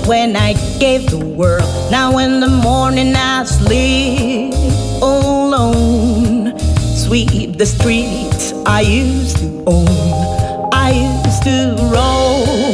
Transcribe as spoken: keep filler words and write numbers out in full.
when I gave the world. Now in the morning I sleep alone. Sweep the streets I used to own. I used to roll